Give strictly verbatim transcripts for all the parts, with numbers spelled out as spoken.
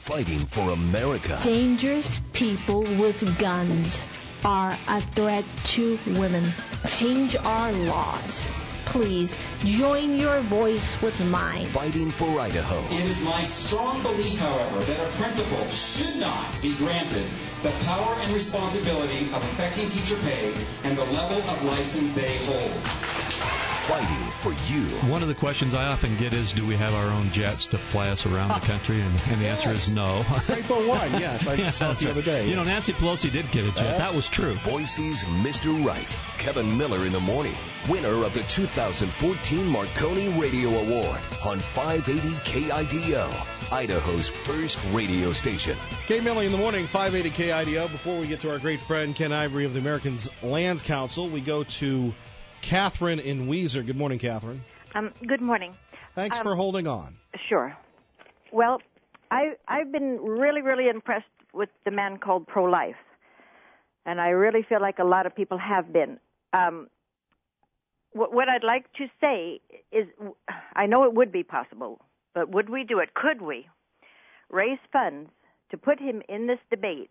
fighting for America. Dangerous people with guns are a threat to women. Change our laws. Please join your voice with mine. Fighting for Idaho. It is my strong belief, however, that a principal should not be granted the power and responsibility of affecting teacher pay and the level of license they hold. Fighting for you. One of the questions I often get is, do we have our own jets to fly us around the country? And, and the yes. answer is no. Rainbow One, yes. I yeah, saw it the other day. You yes. know, Nancy Pelosi did get a jet. That's... That was true. Boise's Mister Right, Kevin Miller in the morning, winner of the two thousand fourteen Marconi Radio Award on five eighty K I D O, Idaho's first radio station. K. Millie in the morning, five eighty K I D O. Before we get to our great friend Ken Ivory of the American Lands Council, we go to Catherine in Weiser. Good morning, Catherine. Um, good morning. Thanks um, for holding on. Sure. Well, I, I've been really, really impressed with the man called pro-life, and I really feel like a lot of people have been. Um, what, what I'd like to say is, I know it would be possible, but would we do it? Could we raise funds to put him in this debate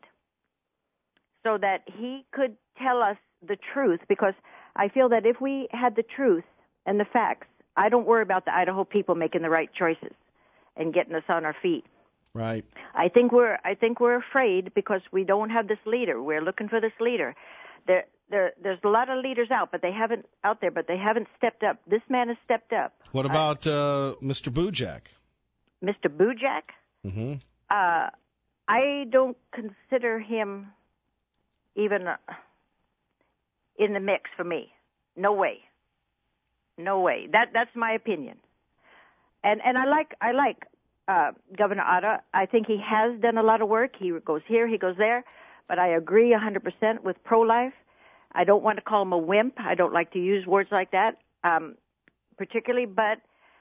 so that he could tell us the truth? Because I feel that if we had the truth and the facts, I don't worry about the Idaho people making the right choices and getting us on our feet. Right. I think we're I think we're afraid because we don't have this leader. We're looking for this leader. There there there's a lot of leaders out, but they haven't out there, but they haven't stepped up. This man has stepped up. What about uh, Mister Bujak? Mister Bujak? Mm-hmm. Uh, I don't consider him even Uh, in the mix for me. No way. No way. That that's my opinion. And and I like I like uh, Governor Otta. I think he has done a lot of work. He goes here, he goes there. But I agree one hundred percent with pro-life. I don't want to call him a wimp. I don't like to use words like that, um, particularly. But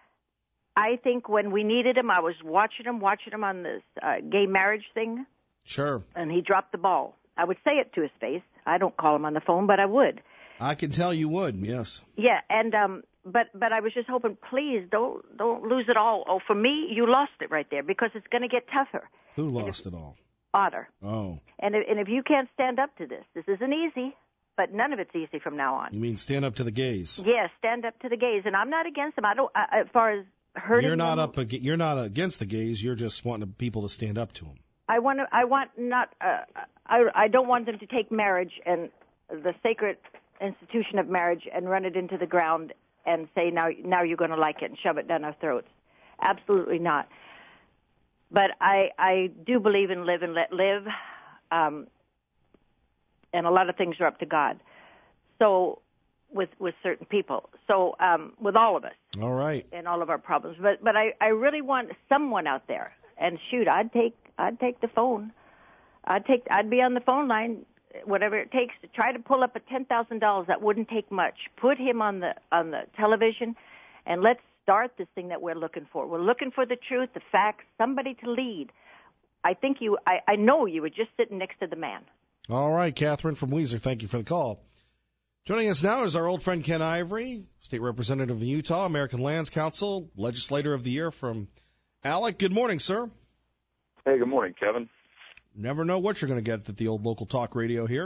I think when we needed him, I was watching him, watching him on this uh, gay marriage thing. Sure. And he dropped the ball. I would say it to his face. I don't call him on the phone, but I would. I can tell you would, yes. Yeah, and um, but but I was just hoping, please don't don't lose it all. Oh, for me, you lost it right there because it's going to get tougher. Who lost it all? Otter. Oh. And if, and if you can't stand up to this, this isn't easy, but none of it's easy from now on. You mean stand up to the gays? Yes, stand up to the gays, and I'm not against them. I don't. I, as far as hurting You're not them, up. ag- You're not against the gays. You're just wanting people to stand up to them. I want to. I want not. Uh, I. I don't want them to take marriage and the sacred institution of marriage and run it into the ground and say now now you're going to like it and shove it down our throats. Absolutely not. But I I do believe in live and let live, um, and a lot of things are up to God. So with with certain people. So um, with all of us. All right. And all of our problems. But but I, I really want someone out there. And shoot, I'd take I'd take the phone. I'd take I'd be on the phone line, whatever it takes to try to pull up a ten thousand dollars. That wouldn't take much. Put him on the on the television, and let's start this thing that we're looking for. We're looking for the truth, the facts, somebody to lead. I think you. I, I know you were just sitting next to the man. All right, Catherine from Weiser, thank you for the call. Joining us now is our old friend Ken Ivory, State Representative in Utah, American Lands Council, Legislator of the Year from Alec. Good morning, sir. Hey, good morning, Kevin. Never know what you're going to get at the old local talk radio here.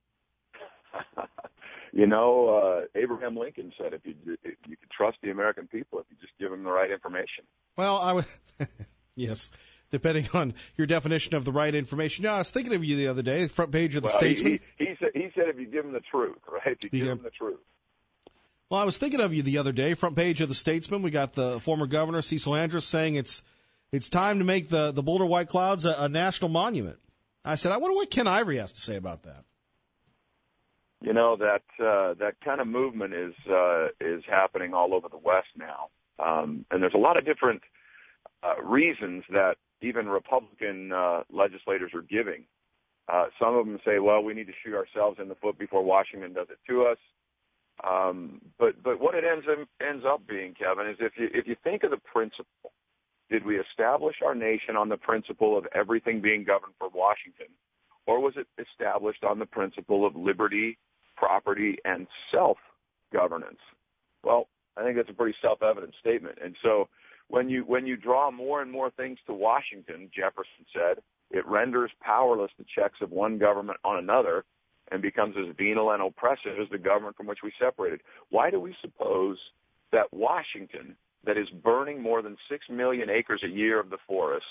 You know, uh, Abraham Lincoln said if you if you could trust the American people if you just give them the right information. Well, I was yes, depending on your definition of the right information. Yeah, I was thinking of you the other day, front page of the well, Statesman. He, he, he said he said if you give them the truth, right? If you yeah. give them the truth. Well, I was thinking of you the other day, front page of the Statesman. We got the former governor Cecil Andrus saying it's it's time to make the the Boulder White Clouds a, a national monument. I said, I wonder what Ken Ivory has to say about that. You know, that uh, that kind of movement is uh, is happening all over the West now. Um, and there's a lot of different uh, reasons that even Republican uh, legislators are giving. Uh, some of them say, well, we need to shoot ourselves in the foot before Washington does it to us. Um, but but what it ends up, ends up being, Kevin, is if you if you think of the principle, did we establish our nation on the principle of everything being governed from Washington, or was it established on the principle of liberty, property, and self-governance? Well, I think that's a pretty self-evident statement. And so when you when you draw more and more things to Washington, Jefferson said, it renders powerless the checks of one government on another and becomes as venal and oppressive as the government from which we separated. Why do we suppose that Washington, that is burning more than six million acres a year of the forests,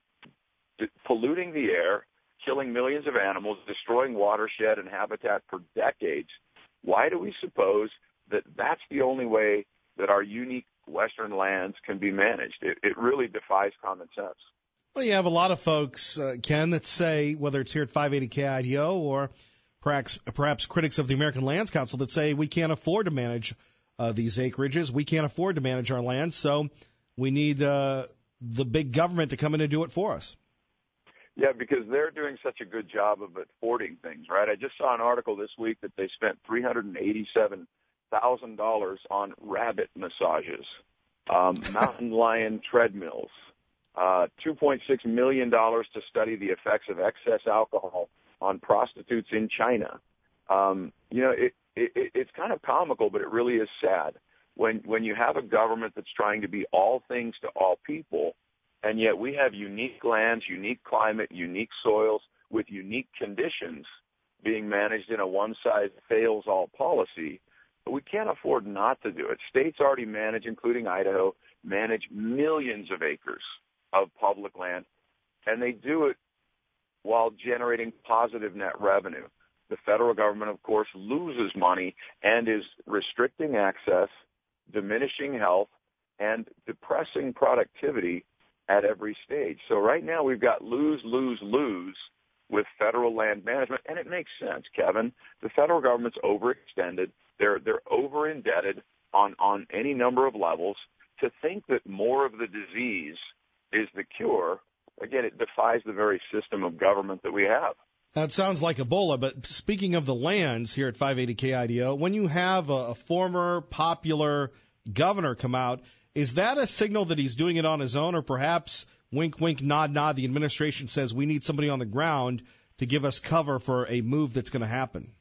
polluting the air, killing millions of animals, destroying watershed and habitat for decades, why do we suppose that that's the only way that our unique Western lands can be managed? It, it really defies common sense. Well, you have a lot of folks, uh, Ken, that say, whether it's here at five eighty K I D O or perhaps perhaps critics of the American Lands Council, that say we can't afford to manage uh, these acreages. We can't afford to manage our land, so we need uh, the big government to come in and do it for us. Yeah, because they're doing such a good job of affording things, right? I just saw an article this week that they spent three hundred eighty-seven thousand dollars on rabbit massages, um, mountain lion treadmills, uh, two point six million dollars to study the effects of excess alcohol on prostitutes in China. Um, you know, it, it, it's kind of comical, but it really is sad when when you have a government that's trying to be all things to all people, and yet we have unique lands, unique climate, unique soils with unique conditions being managed in a one-size-fails-all policy. But we can't afford not to do it. States already manage, including Idaho, manage millions of acres of public land, and they do it while generating positive net revenue. The federal government, of course, loses money and is restricting access, diminishing health, and depressing productivity at every stage. So right now we've got lose, lose, lose with federal land management, and it makes sense, Kevin. The federal government's overextended. They're they're over-indebted on, on any number of levels. To think that more of the disease is the cure, again, it defies the very system of government that we have. That sounds like Ebola, but speaking of the lands here at five eighty K I D O, when you have a, a former popular governor come out, is that a signal that he's doing it on his own, or perhaps wink, wink, nod, nod, the administration says we need somebody on the ground to give us cover for a move that's going to happen?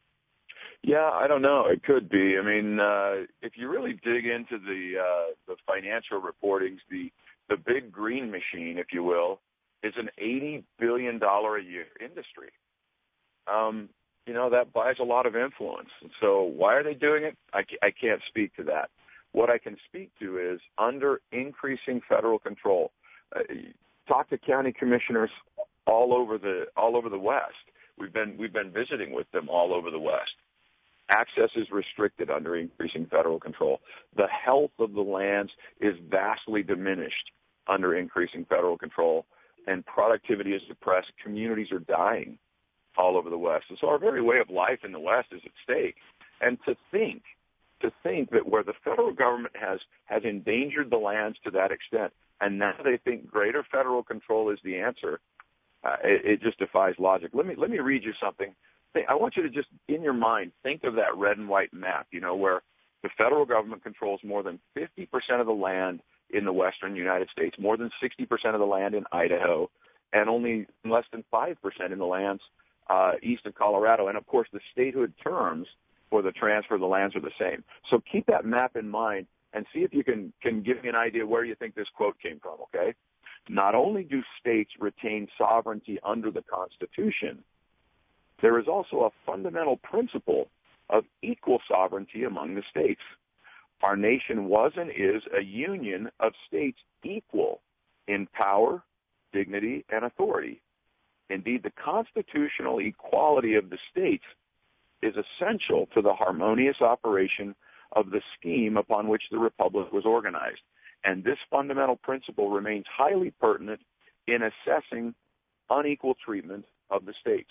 Yeah, I don't know. It could be. I mean, uh, if you really dig into the uh, the financial reportings, the the big green machine, if you will, is an eighty billion dollars a year industry. Um, you know, that buys a lot of influence. And so why are they doing it? I, I can't speak to that. What I can speak to is under increasing federal control. Uh, talk to county commissioners all over the all over the West. We've been we've been visiting with them all over the West. Access is restricted under increasing federal control. The health of the lands is vastly diminished under increasing federal control, and productivity is depressed. Communities are dying all over the West. And so our very way of life in the West is at stake. And to think, to think that where the federal government has, has endangered the lands to that extent, and now they think greater federal control is the answer, uh, it, it just defies logic. Let me let me read you something. I want you to just, in your mind, think of that red and white map, you know, where the federal government controls more than fifty percent of the land in the western United States, more than sixty percent of the land in Idaho, and only less than five percent in the lands uh, east of Colorado. And, of course, the statehood terms for the transfer of the lands are the same. So keep that map in mind and see if you can, can give me an idea where you think this quote came from, okay? Not only do states retain sovereignty under the Constitution, there is also a fundamental principle of equal sovereignty among the states. Our nation was and is a union of states equal in power, dignity, and authority. Indeed, the constitutional equality of the states is essential to the harmonious operation of the scheme upon which the republic was organized. And this fundamental principle remains highly pertinent in assessing unequal treatment of the states.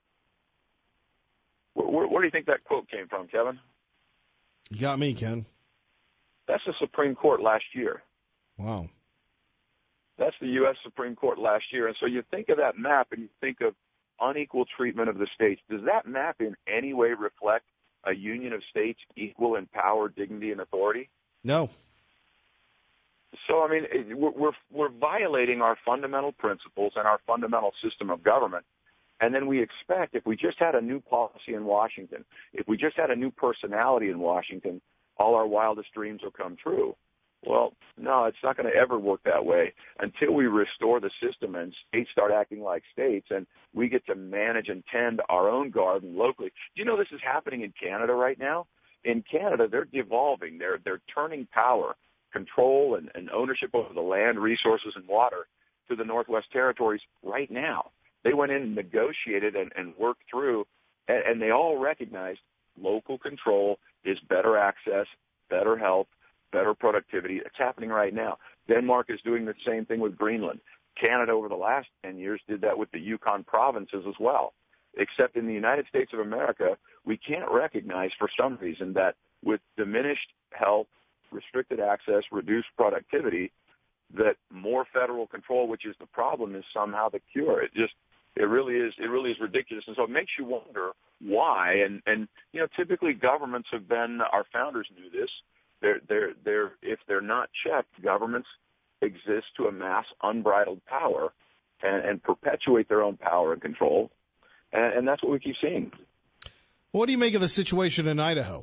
Where, where do you think that quote came from, Kevin? You got me, Ken. That's the Supreme Court last year. Wow. That's the U S Supreme Court last year. And so you think of that map and you think of unequal treatment of the states. Does that map in any way reflect a union of states equal in power, dignity, and authority? No. So, I mean, we're, we're violating our fundamental principles and our fundamental system of government. And then we expect, if we just had a new policy in Washington, if we just had a new personality in Washington, all our wildest dreams will come true. Well, no, it's not going to ever work that way until we restore the system and states start acting like states and we get to manage and tend our own garden locally. Do you know this is happening in Canada right now? In Canada, they're devolving. They're, they're turning power, control, and, and ownership over the land, resources, and water to the Northwest Territories right now. They went in and negotiated and, and worked through, and, and they all recognized local control is better access, better health, better productivity. It's happening right now. Denmark is doing the same thing with Greenland. Canada over the last ten years did that with the Yukon provinces as well. Except in the United States of America, we can't recognize for some reason that with diminished health, restricted access, reduced productivity, that more federal control, which is the problem, is somehow the cure. It just, it really is, it really is ridiculous. And so it makes you wonder why. And, and, you know, typically governments have been, our founders knew this. They're, they're, they're, if they're not checked, governments exist to amass unbridled power and, and perpetuate their own power and control. And, and that's what we keep seeing. What do you make of the situation in Idaho?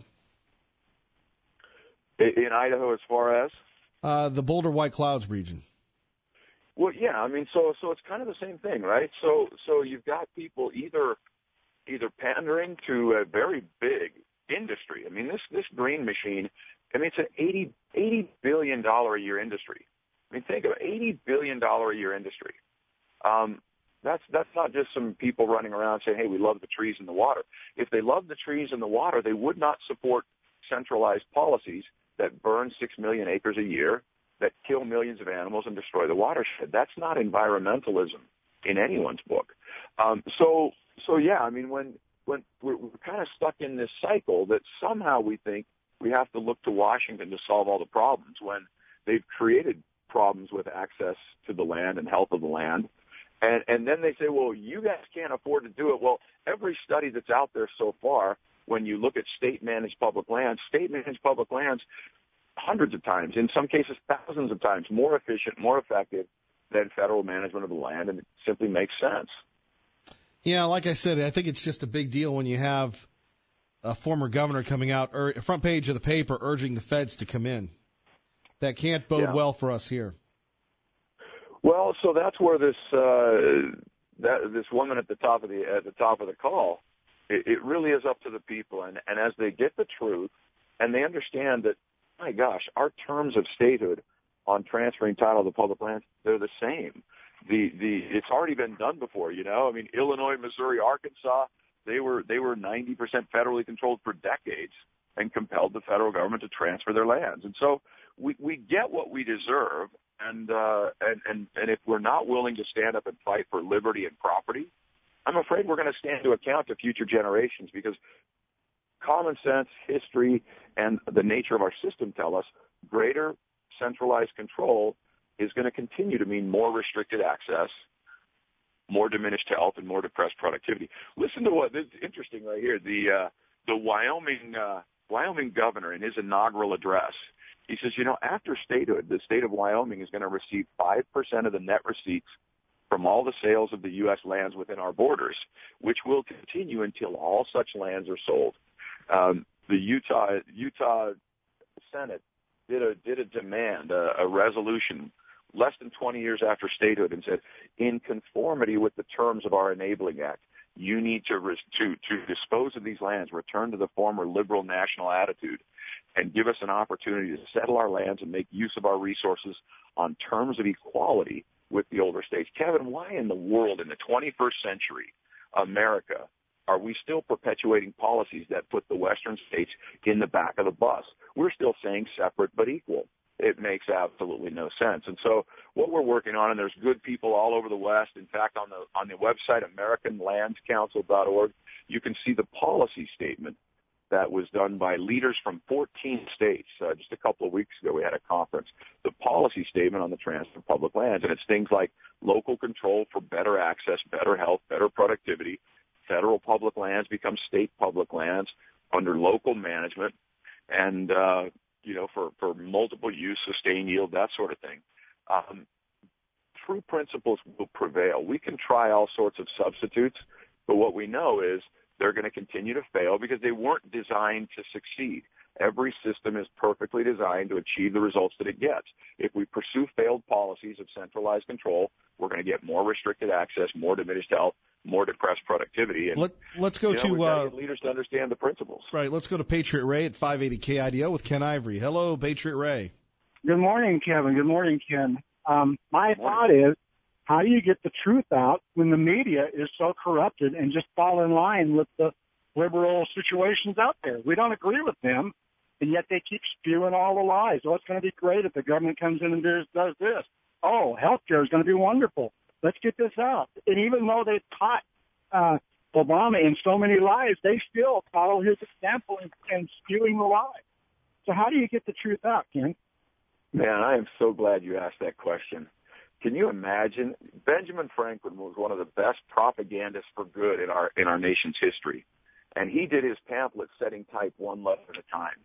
In, in Idaho, as far as? Uh, the Boulder White Clouds region. Well, yeah, I mean, so so it's kind of the same thing, right? So so you've got people either either pandering to a very big industry. I mean, this this green machine, I mean, it's an eighty, eighty billion dollars a year industry. I mean, think of it, eighty billion dollars a year industry. Um, that's that's not just some people running around saying, hey, we love the trees and the water. If they love the trees and the water, they would not support centralized policies that burn six million acres a year, that kill millions of animals and destroy the watershed. That's not environmentalism in anyone's book. Um, so, so yeah, I mean, when when we're, we're kind of stuck in this cycle that somehow we think we have to look to Washington to solve all the problems when they've created problems with access to the land and health of the land. And, and then they say, well, you guys can't afford to do it. Well, every study that's out there so far, when you look at state-managed public lands, state-managed public lands, hundreds of times, in some cases thousands of times, more efficient, more effective than federal management of the land, and it simply makes sense. Yeah, like I said, I think it's just a big deal when you have a former governor coming out, or front page of the paper, urging the feds to come in. That can't bode yeah. well for us here. Well, so that's where this uh, that this woman at the top of the at the top of the call, it, it really is up to the people, and, and as they get the truth, and they understand that, my gosh, our terms of statehood on transferring title to public lands, they're the same. The the it's already been done before, you know. I mean, Illinois, Missouri, Arkansas, they were they were ninety percent federally controlled for decades and compelled the federal government to transfer their lands. And so we we get what we deserve, and uh, and and and if we're not willing to stand up and fight for liberty and property, I'm afraid we're going to stand to account to future generations, because common sense, history, and the nature of our system tell us greater centralized control is going to continue to mean more restricted access, more diminished health, and more depressed productivity. Listen to what, this is interesting right here, the uh, the Wyoming uh, Wyoming governor in his inaugural address, he says, you know, after statehood, the state of Wyoming is going to receive five percent of the net receipts from all the sales of the U S lands within our borders, which will continue until all such lands are sold. Um, the Utah Utah Senate did a did a demand, a, a resolution less than twenty years after statehood, and said, in conformity with the terms of our Enabling Act, you need to res- to to dispose of these lands, return to the former liberal national attitude, and give us an opportunity to settle our lands and make use of our resources on terms of equality with the older states. Kevin, why in the world, in the twenty-first century, America, are we still perpetuating policies that put the western states in the back of the bus? We're still saying separate but equal. It makes absolutely no sense. And so what we're working on, and there's good people all over the West. In fact, on the on the website, American Lands Council dot org, you can see the policy statement that was done by leaders from fourteen states. Uh, just a couple of weeks ago, we had a conference. The policy statement on the transfer of public lands, and it's things like local control for better access, better health, better productivity. Federal public lands become state public lands under local management, and uh, you know, for, for multiple use, sustained yield, that sort of thing. Um, true principles will prevail. We can try all sorts of substitutes, but what we know is they're going to continue to fail because they weren't designed to succeed. Every system is perfectly designed to achieve the results that it gets. If we pursue failed policies of centralized control, we're going to get more restricted access, more diminished health, more depressed productivity. And, Let, let's go you know, to we've got to uh, get leaders to understand the principles. right. Let's go to Patriot Ray at five eighty K I D O with Ken Ivory. Hello, Patriot Ray. Good morning, Kevin. Good morning, Ken. Um, my thought is, how do you get the truth out when the media is so corrupted and just fall in line with the liberal situations out there? We don't agree with them, and yet they keep spewing all the lies. Oh, it's going to be great if the government comes in and does, does this. Oh, healthcare is going to be wonderful. Let's get this out. And even though they've caught uh, Obama in so many lies, they still follow his example and, and spewing the lies. So how do you get the truth out, Ken? Man, I am so glad you asked that question. Can you imagine? Benjamin Franklin was one of the best propagandists for good in our in our nation's history, and he did his pamphlet setting type one letter at a time.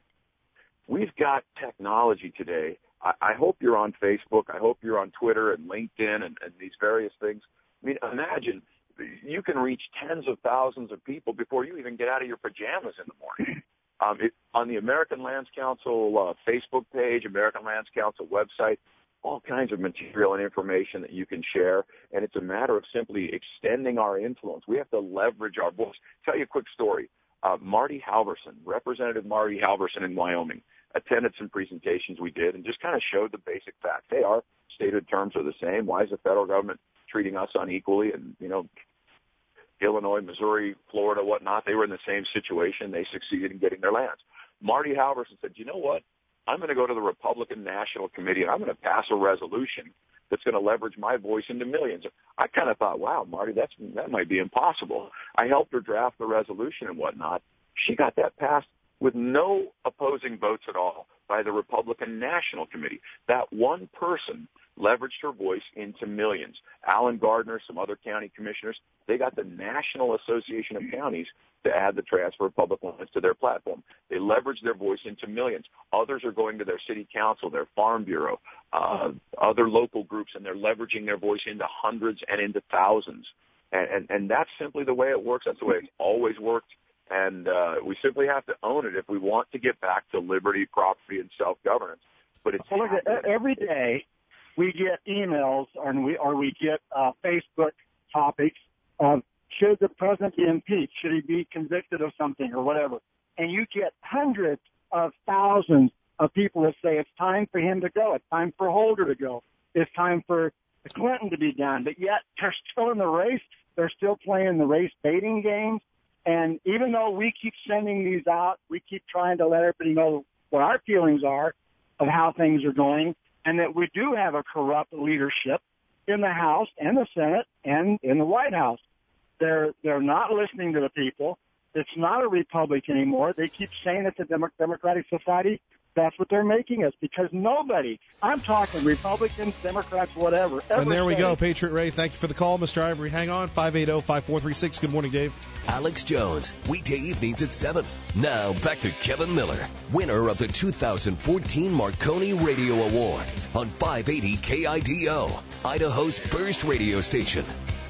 We've got technology today. I, I hope you're on Facebook. I hope you're on Twitter and LinkedIn and, and these various things. I mean, imagine you can reach tens of thousands of people before you even get out of your pajamas in the morning. Um, it, on the American Lands Council uh, Facebook page, American Lands Council website, all kinds of material and information that you can share, and it's a matter of simply extending our influence. We have to leverage our voice. Tell you a quick story. Uh, Marty Halverson, Representative Marty Halverson in Wyoming, attended some presentations we did and just kind of showed the basic facts. Hey, our stated terms are the same. Why is the federal government treating us unequally? And, you know, Illinois, Missouri, Florida, whatnot, they were in the same situation. They succeeded in getting their lands. Marty Halverson said, you know what? I'm going to go to the Republican National Committee and I'm going to pass a resolution that's going to leverage my voice into millions. I kind of thought, wow, Marty, that's, that might be impossible. I helped her draft the resolution and whatnot. She got that passed with no opposing votes at all by the Republican National Committee. That one person leveraged her voice into millions. Alan Gardner, some other county commissioners, they got the National Association of Counties to add the transfer of public lands to their platform. They leveraged their voice into millions. Others are going to their city council, their farm bureau, uh, other local groups, and they're leveraging their voice into hundreds and into thousands. And, and, and that's simply the way it works. That's the way it's always worked. And uh, we simply have to own it if we want to get back to liberty, property, and self-governance. But it's well, look, every day we get emails or we or we get uh, Facebook topics of should the president be impeached? Should he be convicted of something or whatever? And you get hundreds of thousands of people that say it's time for him to go. It's time for Holder to go. It's time for Clinton to be done. But yet they're still in the race. They're still playing the race baiting games. And even though we keep sending these out, we keep trying to let everybody know what our feelings are of how things are going, and that we do have a corrupt leadership in the House and the Senate and in the White House. They're they're not listening to the people. It's not a republic anymore. They keep saying it's a Demo- democratic society. That's what they're making us, because nobody, I'm talking Republicans, Democrats, whatever. And there we say, go, Patriot Ray. Thank you for the call, Mister Ivory. Hang on, five eight zero, five four three six. Good morning, Dave. Alex Jones, weekday evenings at seven. Now back to Kevin Miller, winner of the two thousand fourteen Marconi Radio Award on five eighty K I D O, Idaho's first radio station.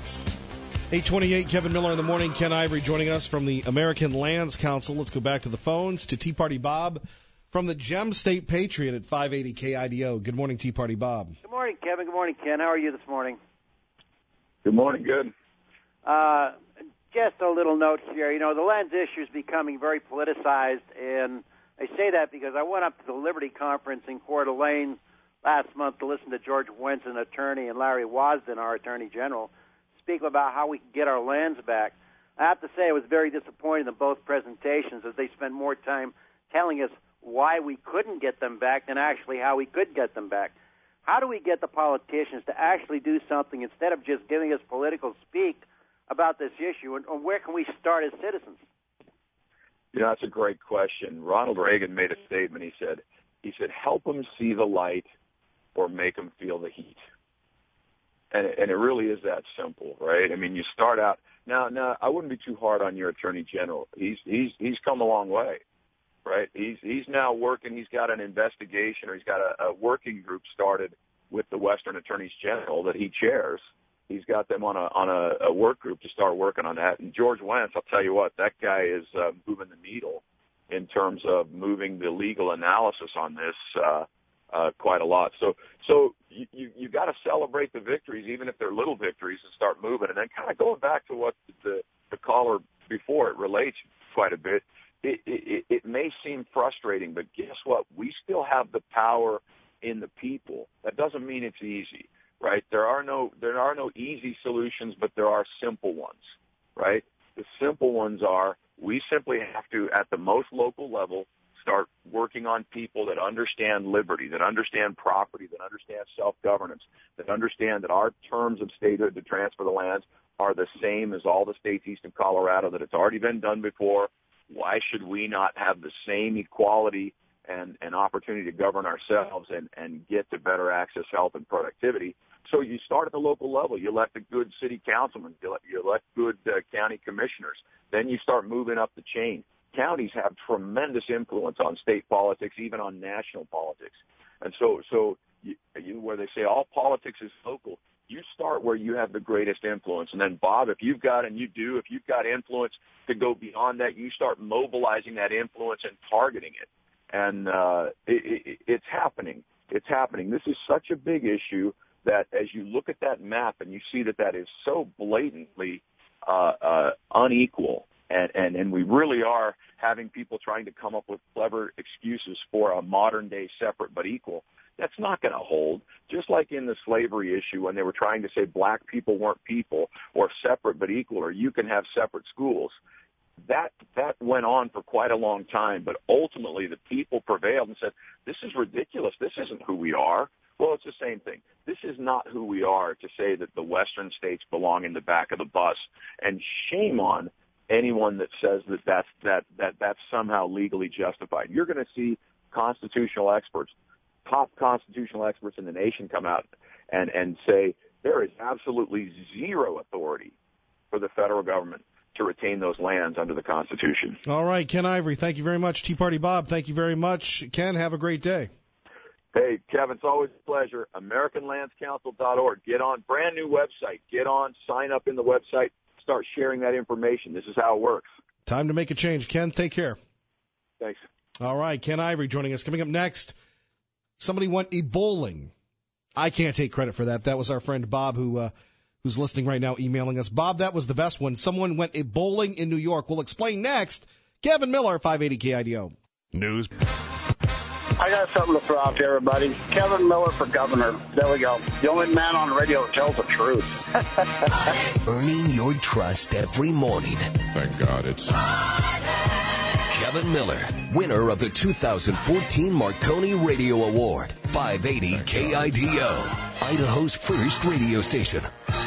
eight twenty-eight, Kevin Miller in the morning. Ken Ivory joining us from the American Lands Council. Let's go back to the phones to Tea Party Bob from the Gem State Patriot at five eighty K I D O. Good morning, Tea Party Bob. Good morning, Kevin. Good morning, Ken. How are you this morning? Good morning. Good. Uh, just a little note here. You know, the lands issue is becoming very politicized, and I say that because I went up to the Liberty Conference in Coeur d'Alene last month to listen to George Wentz, an attorney, and Larry Wasden, our Attorney General, speak about how we can get our lands back. I have to say I was very disappointed in both presentations, as they spent more time telling us why we couldn't get them back than actually how we could get them back. How do we get the politicians to actually do something instead of just giving us political speak about this issue, and where can we start as citizens? You know, that's a great question. Ronald Reagan made a statement. He said, he said, help them see the light or make them feel the heat. And it, and it really is that simple, right? I mean, you start out now. Now, I wouldn't be too hard on your Attorney General. He's he's he's come a long way. Right, he's he's now working. He's got an investigation, or he's got a, a working group started with the Western Attorneys General that he chairs. He's got them on a on a, a work group to start working on that. And George Wentz, I'll tell you what, that guy is uh, moving the needle in terms of moving the legal analysis on this uh, uh, quite a lot. So, so you, you, you got to celebrate the victories, even if they're little victories, and start moving. And then kind of going back to what the, the caller before, it relates quite a bit. It, it, it may seem frustrating, but guess what? We still have the power in the people. That doesn't mean it's easy, right? There are no there are no easy solutions, but there are simple ones, right? The simple ones are we simply have to, at the most local level, start working on people that understand liberty, that understand property, that understand self-governance, that understand that our terms of statehood to transfer the lands are the same as all the states east of Colorado, that it's already been done before. Why should we not have the same equality and, and opportunity to govern ourselves and, and get to better access, health, and productivity? So you start at the local level. You elect a good city councilman. You elect, you elect good uh, county commissioners. Then you start moving up the chain. Counties have tremendous influence on state politics, even on national politics. And so, so you, you, where they say all politics is local, you start where you have the greatest influence. And then, Bob, if you've got, and you do, if you've got influence to go beyond that, you start mobilizing that influence and targeting it. And uh, it, it, it's happening. It's happening. This is such a big issue that as you look at that map and you see that that is so blatantly uh, uh, unequal, and, and, and we really are having people trying to come up with clever excuses for a modern-day separate but equal, that's not going to hold. Just like in the slavery issue when they were trying to say black people weren't people, or separate but equal, or you can have separate schools. That that went on for quite a long time, but ultimately the people prevailed and said, this is ridiculous. This isn't who we are. Well, it's the same thing. This is not who we are to say that the western states belong in the back of the bus. And shame on anyone that says that that's, that, that, that's somehow legally justified. You're going to see constitutional experts, top constitutional experts in the nation come out and, and say there is absolutely zero authority for the federal government to retain those lands under the Constitution. All right, Ken Ivory, thank you very much. Tea Party Bob, thank you very much. Ken, have a great day. Hey, Kevin, it's always a pleasure. American Lands Council dot org. Get on, brand new website. Get on, sign up in the website, start sharing that information. This is how it works. Time to make a change. Ken, take care. Thanks. All right, Ken Ivory joining us. Coming up next, somebody went e-bowling. I can't take credit for that. That was our friend Bob who uh, who's listening right now, emailing us. Bob, that was the best one. Someone went e-bowling in New York. We'll explain next. Kevin Miller, five eighty K I D O. News. I got something to throw out to everybody. Kevin Miller for governor. There we go. The only man on the radio that tells the truth. Earning your trust every morning. Thank God it's Kevin Miller, winner of the two thousand fourteen Marconi Radio Award. five eighty K I D O, Idaho's first radio station.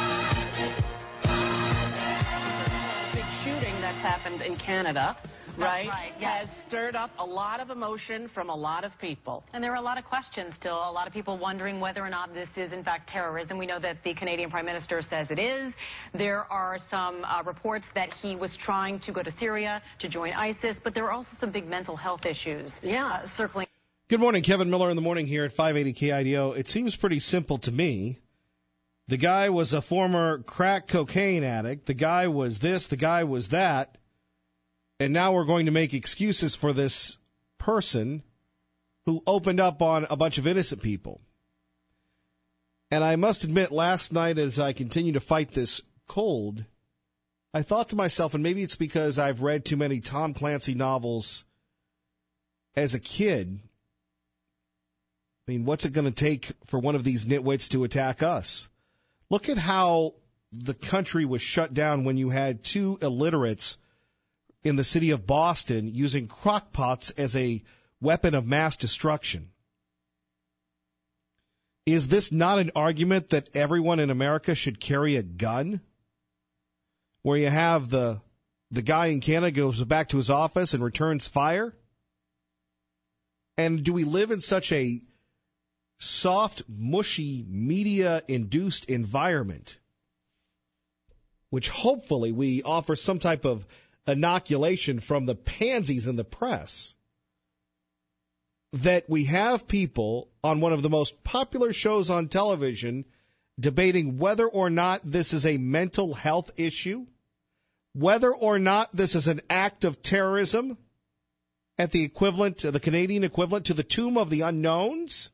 Big shooting that's happened in Canada. Right, right yes. has stirred up a lot of emotion from a lot of people. And there are a lot of questions still. A lot of people wondering whether or not this is, in fact, terrorism. We know that the Canadian Prime Minister says it is. There are some uh, reports that he was trying to go to Syria to join ISIS, but there are also some big mental health issues yeah. uh, circling. Good morning, Kevin Miller in the morning here at five eighty K I D O. It seems pretty simple to me. The guy was a former crack cocaine addict. The guy was this. The guy was that. And now we're going to make excuses for this person who opened up on a bunch of innocent people. And I must admit, last night as I continue to fight this cold, I thought to myself, and maybe it's because I've read too many Tom Clancy novels as a kid, I mean, what's it going to take for one of these nitwits to attack us? Look at how the country was shut down when you had two illiterates in the city of Boston using crockpots as a weapon of mass destruction. Is this not an argument that everyone in America should carry a gun? Where you have the the guy in Canada goes back to his office and returns fire? And do we live in such a soft, mushy, media-induced environment, which hopefully we offer some type of inoculation from the pansies in the press, that we have people on one of the most popular shows on television debating whether or not this is a mental health issue, whether or not this is an act of terrorism, at the equivalent, the Canadian equivalent to the Tomb of the Unknowns?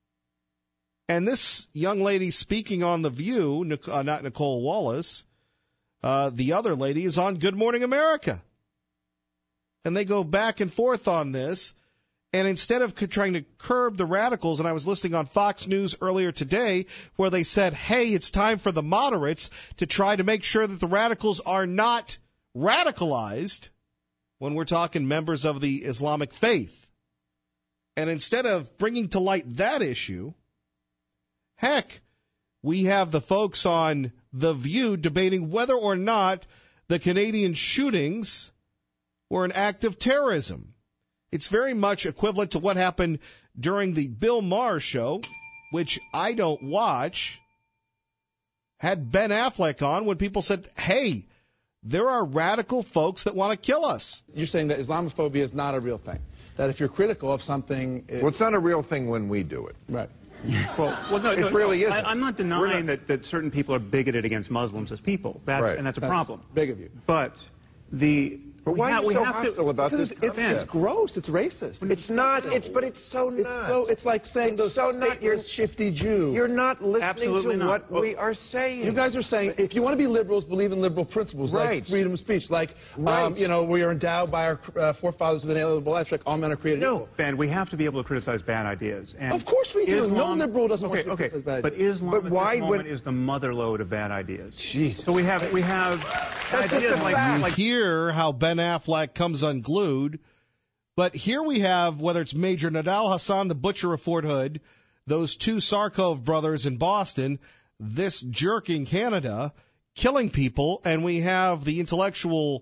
And this young lady speaking on The View, uh, not Nicole Wallace, uh, the other lady is on Good Morning America. And they go back and forth on this. And instead of trying to curb the radicals, and I was listening on Fox News earlier today where they said, hey, it's time for the moderates to try to make sure that the radicals are not radicalized when we're talking members of the Islamic faith. And instead of bringing to light that issue, heck, we have the folks on The View debating whether or not the Canadian shootings were an act of terrorism. It's very much equivalent to what happened during the Bill Maher show, which I don't watch, had Ben Affleck on when people said, hey, there are radical folks that want to kill us. You're saying that Islamophobia is not a real thing, that if you're critical of something... It... Well, it's not a real thing when we do it. Right. Well, well no, it no, really isn't. I, I'm not denying not... That, that certain people are bigoted against Muslims as people, that's, right. and that's a that's problem. Big of you. But the... But why ha- are you so have hostile to, about this? It's, it's gross. It's racist. It's not. It's but it's so it's not. So, it's like saying it's those so not. You're shifty Jew. You're not listening Absolutely to not. what well, we are saying. You guys are saying if you want to be liberals, believe in liberal principles right. like freedom of speech, like right. um, you know we are endowed by our uh, forefathers with an inalienable rights, like all men are created no, equal. Ben, we have to be able to criticize bad ideas. And of course we do. Islam, no liberal doesn't okay, want to okay, criticize bad but ideas. Islam but at why this moment would... is the motherlode of bad ideas. Jesus. So we have we have ideas like, You like hear how Ben Affleck comes unglued, but here we have, whether it's Major Nadal Hassan, the butcher of Fort Hood, those two Sarkov brothers in Boston, this jerk in Canada, killing people, and we have the intellectual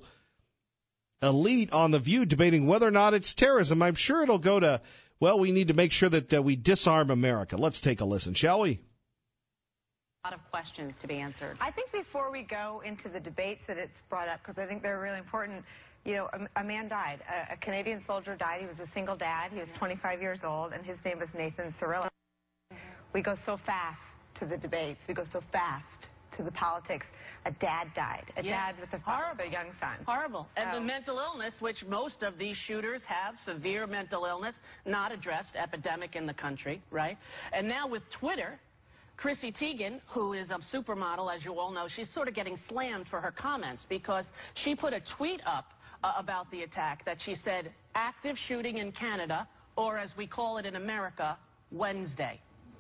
elite on The View debating whether or not it's terrorism. I'm sure it'll go to, well, we need to make sure that uh, we disarm America. Let's take a listen, shall we? A lot of questions to be answered. I think before we go into the debates that it's brought up, because I think they're really important, you know, a, a man died. A, a Canadian soldier died. He was a single dad. He was twenty-five years old, and his name was Nathan Cirillo. We go so fast to the debates. We go so fast to the politics. A dad died. A yes. dad with a, horrible. a young son. Horrible. And so, the mental illness, which most of these shooters have, severe mental illness, not addressed, epidemic in the country, right? And now with Twitter, Chrissy Teigen, who is a supermodel, as you all know, she's sort of getting slammed for her comments because she put a tweet up uh, about the attack that she said, active shooting in Canada, or as we call it in America, Wednesday.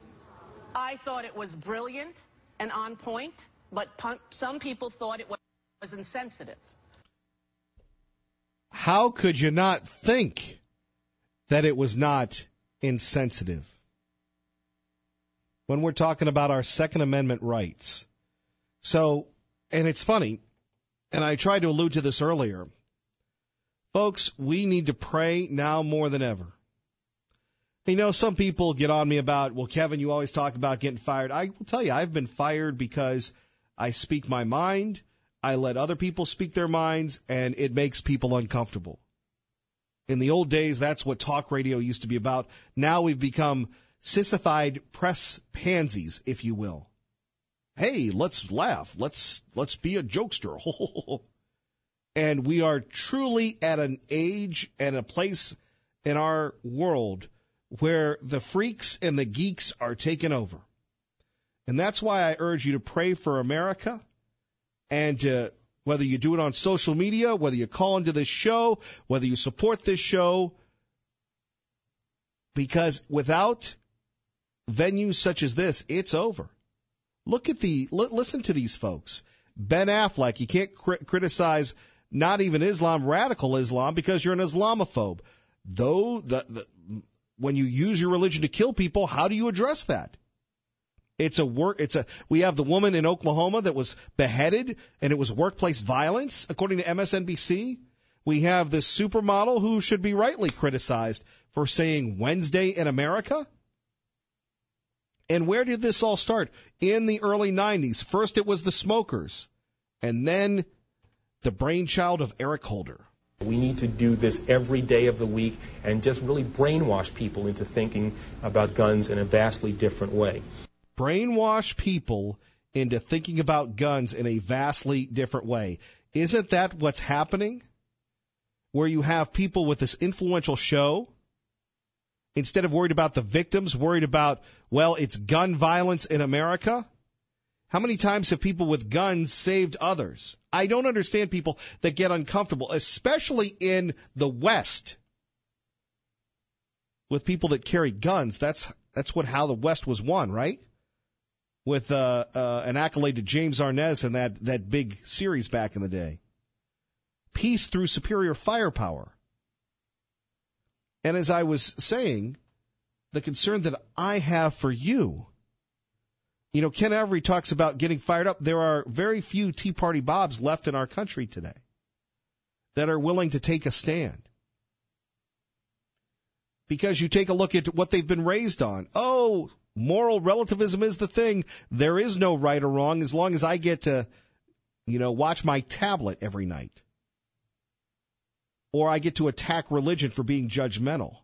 I thought it was brilliant and on point, but some people thought it was insensitive. How could you not think that it was not insensitive? When we're talking about our Second Amendment rights. So, and it's funny, and I tried to allude to this earlier. Folks, we need to pray now more than ever. You know, some people get on me about, well, Kevin, you always talk about getting fired. I will tell you, I've been fired because I speak my mind, I let other people speak their minds, and it makes people uncomfortable. In the old days, that's what talk radio used to be about. Now we've become sissified press pansies, if you will. Hey, let's laugh. Let's let's be a jokester. And we are truly at an age and a place in our world where the freaks and the geeks are taking over. And that's why I urge you to pray for America, and to, whether you do it on social media, whether you call into this show, whether you support this show, because without venues such as this, it's over. Look at the, li- listen to these folks. Ben Affleck, you can't cri- criticize not even Islam, radical Islam, because you're an Islamophobe. Though, the, the, when you use your religion to kill people, how do you address that? It's a work, it's a, we have the woman in Oklahoma that was beheaded, and it was workplace violence, according to M S N B C. We have this supermodel who should be rightly criticized for saying Wednesday in America. And where did this all start? In the early nineties. First it was the smokers, and then the brainchild of Eric Holder. We need to do this every day of the week and just really brainwash people into thinking about guns in a vastly different way. Brainwash people into thinking about guns in a vastly different way. Isn't that what's happening? where you have people with this influential show, instead of worried about the victims, worried about, well, it's gun violence in America? How many times have people with guns saved others? I don't understand people that get uncomfortable, especially in the West, with people that carry guns. That's that's what how the West was won, right? With uh, uh, an accolade to James Arness and that, that big series back in the day. Peace through superior firepower. And as I was saying, the concern that I have for you, you know, Ken Avery talks about getting fired up. There are very few Tea Party Bobs left in our country today that are willing to take a stand. Because you take a look at what they've been raised on. Oh, moral relativism is the thing. There is no right or wrong as long as I get to, you know, watch my tablet every night. Or I get to attack religion for being judgmental.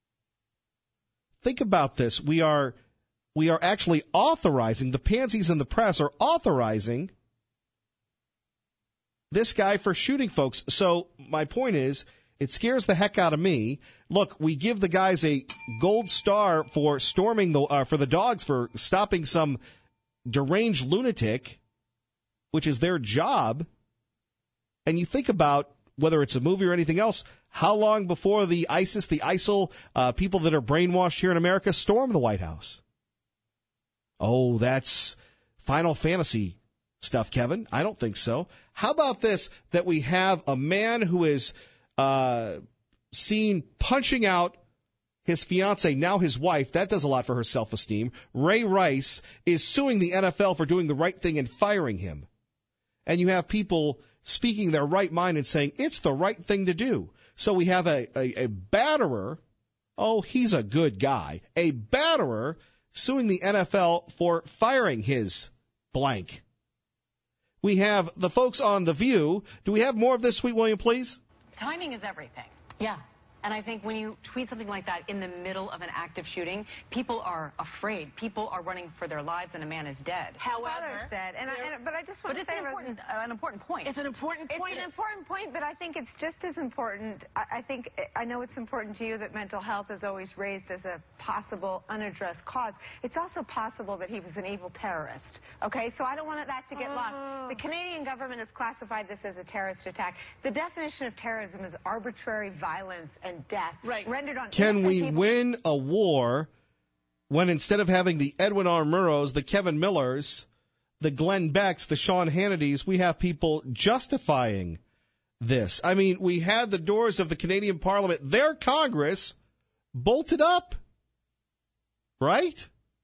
Think about this. We are we are actually authorizing, the pansies in the press are authorizing this guy for shooting folks. So my point is, it scares the heck out of me. Look, we give the guys a gold star for storming the uh, for the dogs for stopping some deranged lunatic, which is their job. And you think about whether it's a movie or anything else, how long before the ISIS, the ISIL, uh, people that are brainwashed here in America storm the White House? Oh, that's Final Fantasy stuff, Kevin. I don't think so. How about this, that we have a man who is uh, seen punching out his fiancée, now his wife. That does a lot for her self-esteem. Ray Rice is suing the N F L for doing the right thing and firing him. And you have people speaking their right mind and saying it's the right thing to do. So we have a, a, a batterer. Oh, he's a good guy. A batterer suing the N F L for firing his blank. We have the folks on The View. Do we have more of this, Sweet William, please? Timing is everything. Yeah. And I think when you tweet something like that in the middle of an active shooting, people are afraid. People are running for their lives, and a man is dead. However, said, and I, and, but I just want but to it's say an important, uh, an important point. It's an important point. It's an important point, but I think it's just as important. I, I think I know it's important to you that mental health is always raised as a possible unaddressed cause. It's also possible that he was an evil terrorist. Okay, so I don't want that to get lost. The Canadian government has classified this as a terrorist attack. The definition of terrorism is arbitrary violence and death right. rendered on Can we people. win a war when instead of having the Edwin R. Murrows, the Kevin Millers, the Glenn Becks, the Sean Hannitys, we have people justifying this? I mean, we had the doors of the Canadian Parliament, their Congress, bolted up, right?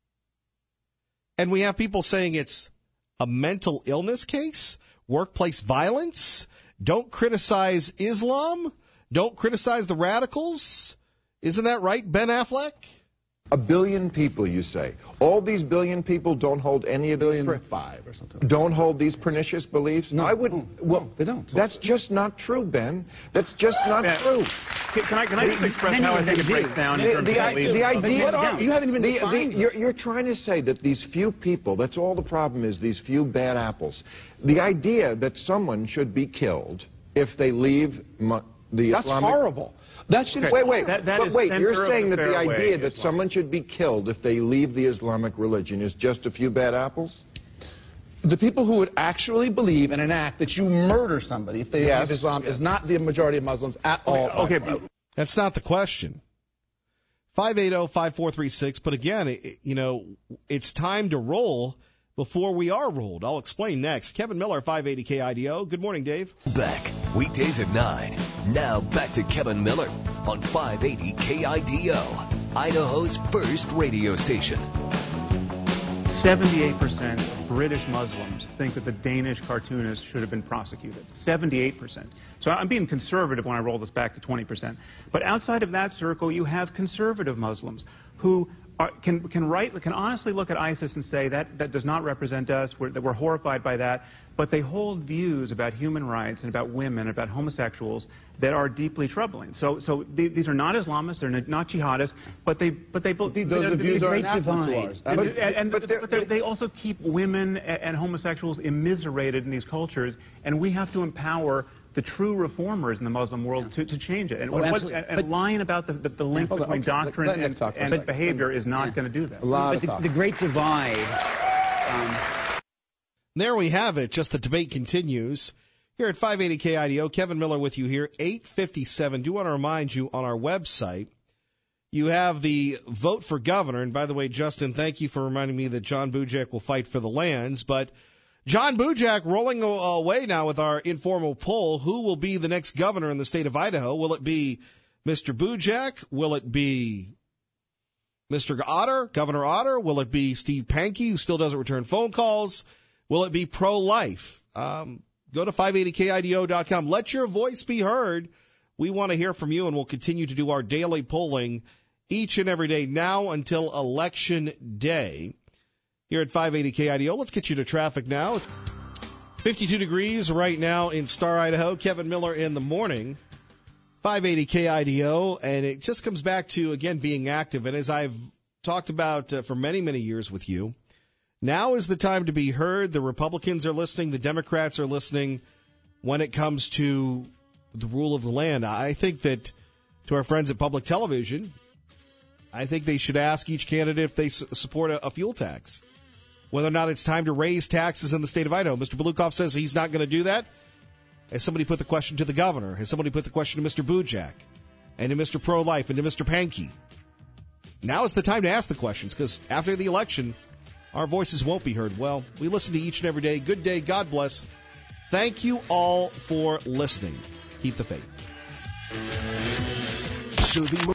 And we have people saying it's a mental illness case, workplace violence, don't criticize Islam, don't criticize the radicals. Isn't that right, Ben Affleck? A billion people, you say. All these billion people don't hold any of these... For five or something. Don't hold these pernicious beliefs? No, I wouldn't. Well, no, they don't. That's just not true, Ben. That's just not Ben, true. Can, can I, can I just express how I think it breaks down in terms the, of the, the idea... What are, you haven't even the, defined the, you're, you're trying to say that these few people, that's all the problem is, these few bad apples. The idea that someone should be killed if they leave... Mu- The That's Islamic... horrible. That should okay. Wait, wait, that, that but wait. You're saying the that the idea that Islam. someone should be killed if they leave the Islamic religion is just a few bad apples? The people who would actually believe and enact that you murder somebody if they Yes. leave Islam is not the majority of Muslims at all. Okay, but That's not the question. five eight zero, five four three six. But again, it, you know, it's time to roll before we are rolled. I'll explain next. Kevin Miller, five eighty K I D O. Good morning, Dave. Back weekdays at nine. Now back to Kevin Miller on five eighty K I D O, Idaho's first radio station. seventy-eight percent of British Muslims think that the Danish cartoonist should have been prosecuted. seventy-eight percent. So I'm being conservative when I roll this back to twenty percent. But outside of that circle, you have conservative Muslims who are, can can right can honestly look at ISIS and say that that does not represent us. We're, that we're horrified by that. But they hold views about human rights and about women, about homosexuals that are deeply troubling. So, so they, these are not Islamists, they're not jihadists, but they, but they, Those they, are views are anathema to ours. And, But- and, and, but but, they're- they also keep women and, and homosexuals immiserated in these cultures, and we have to empower the true reformers in the Muslim world to, to change it. And, Oh, what, absolutely. and But- lying about the, the, the link Hold on, between okay. doctrine Let Nick and, talk for a and second. behavior is not going to do that. But the, the Great Divide. Um, There we have it. Just the debate continues. Here at five eighty K I D O, Kevin Miller with you here, eight fifty-seven. Do want to remind you on our website, you have the vote for governor. And by the way, Justin, thank you for reminding me that John Bujak will fight for the lands. But John Bujak rolling away now with our informal poll. Who will be the next governor in the state of Idaho? Will it be Mister Bujak? Will it be Mister Otter, Governor Otter? Will it be Steve Pankey, who still doesn't return phone calls? Will it be pro-life? Um, go to five eighty K I D O dot com. Let your voice be heard. We want to hear from you, and we'll continue to do our daily polling each and every day now until Election Day. Here at five eighty K I D O, let's get you to traffic now. It's fifty-two degrees right now in Star, Idaho. Kevin Miller in the morning. five eighty K I D O, and it just comes back to, again, being active. And as I've talked about uh, for many, many years with you, now is the time to be heard. The Republicans are listening. The Democrats are listening when it comes to the rule of the land. I think that to our friends at Public Television, I think they should ask each candidate if they su- support a, a fuel tax, whether or not it's time to raise taxes in the state of Idaho. Mister Belukoff says he's not going to do that. Has somebody put the question to the governor? Has somebody put the question to Mister Bujak and to Mister Pro-Life and to Mister Pankey? Now is the time to ask the questions, because after the election, our voices won't be heard. Well, we listen to each and every day. Good day. God bless. Thank you all for listening. Keep the faith. So the